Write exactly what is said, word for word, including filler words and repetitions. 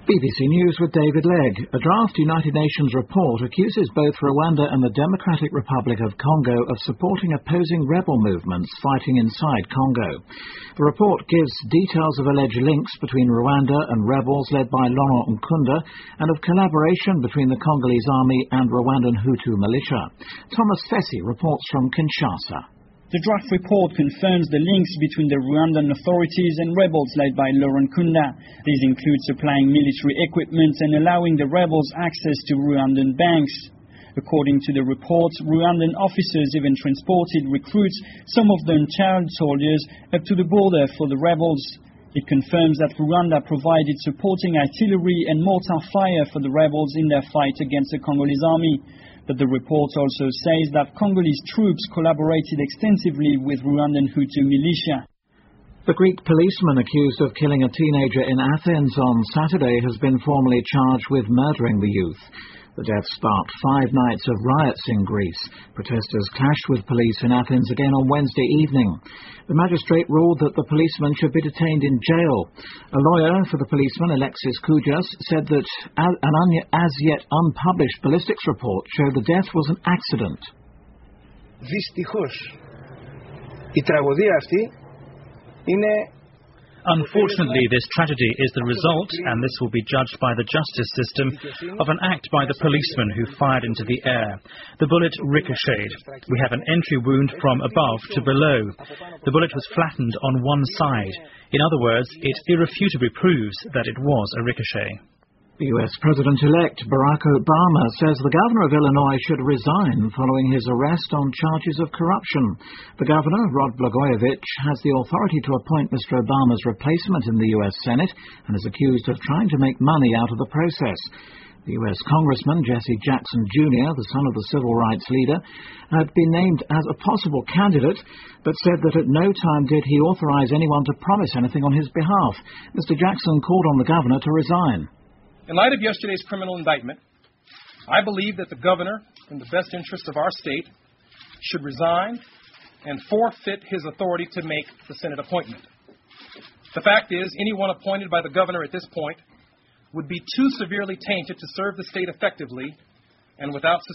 B B C News with David Legg. A draft United Nations report accuses both Rwanda and the Democratic Republic of Congo of supporting opposing rebel movements fighting inside Congo. The report gives details of alleged links between Rwanda and rebels led by Laurent Nkunda and of collaboration between the Congolese army and Rwandan Hutu militia. Thomas Fessy reports from Kinshasa. The draft report confirms the links between the Rwandan authorities and rebels led by Laurent Nkunda. These include supplying military equipment and allowing the rebels access to Rwandan banks. According to the report, Rwandan officers even transported recruits, some of them child soldiers, up to the border for the rebels. It confirms that Rwanda provided supporting artillery and mortar fire for the rebels in their fight against the Congolese army. But the report also says that Congolese troops collaborated extensively with Rwandan Hutu militia. The Greek policeman accused of killing a teenager in Athens on Saturday has been formally charged with murdering the youth. The death sparked five nights of riots in Greece. Protesters clashed with police in Athens again on Wednesday evening. The magistrate ruled that the policeman should be detained in jail. A lawyer for the policeman, Alexis Kougias, said that an as-yet unpublished ballistics report showed the death was an accident. Δυστυχώς, η τραγωδία αυτή είναι Unfortunately, this tragedy is the result, and this will be judged by the justice system, of an act by the policeman who fired into the air. The bullet ricocheted. We have an entry wound from above to below. The bullet was flattened on one side. In other words, it irrefutably proves that it was a ricochet. The U S President-elect Barack Obama says the governor of Illinois should resign following his arrest on charges of corruption. The governor, Rod Blagojevich, has the authority to appoint Mister Obama's replacement in the U S Senate and is accused of trying to make money out of the process. The U S Congressman Jesse Jackson Junior, the son of the civil rights leader, had been named as a possible candidate, but said that at no time did he authorize anyone to promise anything on his behalf. Mister Jackson called on the governor to resign. In light of yesterday's criminal indictment, I believe that the governor, in the best interest of our state, should resign and forfeit his authority to make the Senate appointment. The fact is, anyone appointed by the governor at this point would be too severely tainted to serve the state effectively and without